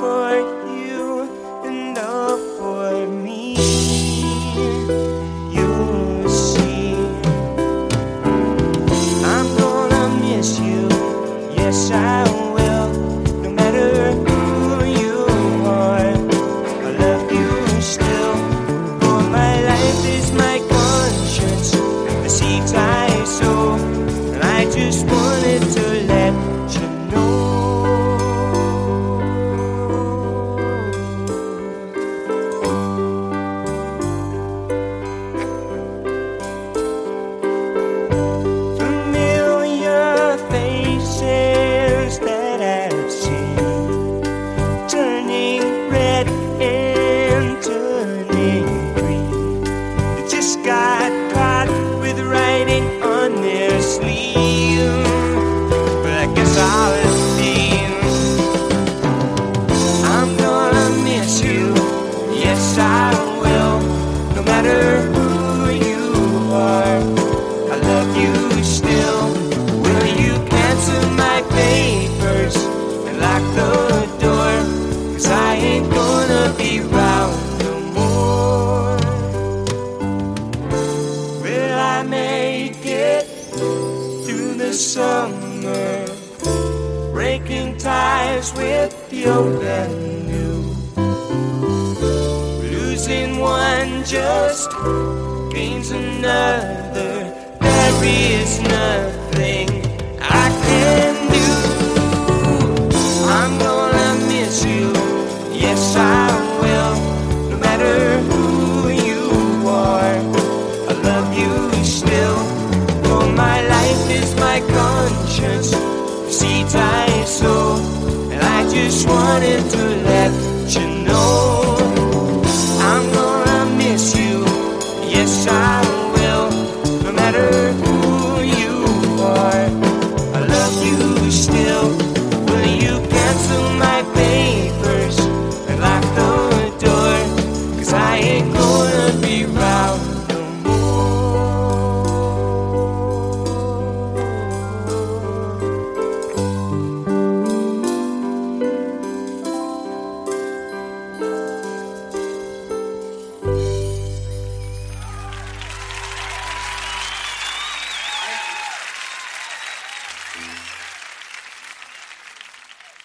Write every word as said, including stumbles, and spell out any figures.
for you and all for me. You'll see, I'm gonna miss you. Yes, I will. No matter who you are, I love you still. For my life is my conscience, the seeds I sow, and I just wanted to let you know. Familiar faces that I've seen, turning red and turning green. They just got caught with writing on their sleeve, but I guess I'll leave. I'm gonna miss you, yes I will. No matter who you are, I love you still. Will you cancel my papers and lock the door? 'Cause I ain't gonna be round no more. Will I make it through the summer, breaking ties with the old and new? Losing one just gains another. There is nothing I can do. I'm gonna miss you, yes I will. No matter who you are, I love you still. For my life is my conscience, the seeds I sow, and I just wanted to